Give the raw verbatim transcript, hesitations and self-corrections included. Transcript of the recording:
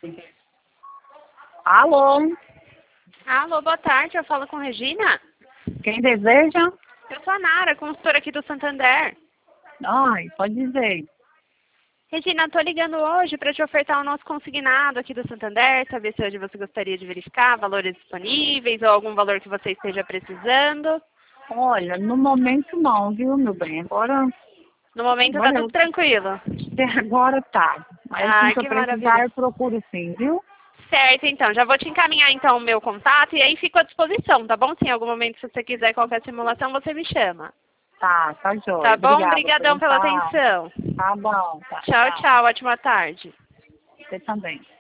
Alô? Alô, boa tarde, eu falo com Regina? Quem deseja? Eu sou a Nara, consultora aqui do Santander. Ai, pode dizer. Regina, estou ligando hoje para te ofertar o nosso consignado aqui do Santander, saber se hoje você gostaria de verificar valores disponíveis ou algum valor que você esteja precisando. Olha, no momento não, viu, meu bem? Agora, No momento está agora, tudo tranquilo. até agora tá. Mas assim Ai, que eu que precisar, maravilha. eu procuro sim, viu? Certo, então, já vou te encaminhar então o meu contato e aí fico à disposição, tá bom? Se em algum momento se você quiser qualquer simulação, você me chama. Tá, tá jóia. Tá bom? Obrigada, Obrigadão pela tá. atenção. Tá bom, tá. Tchau, tchau, ótima tarde. Você também.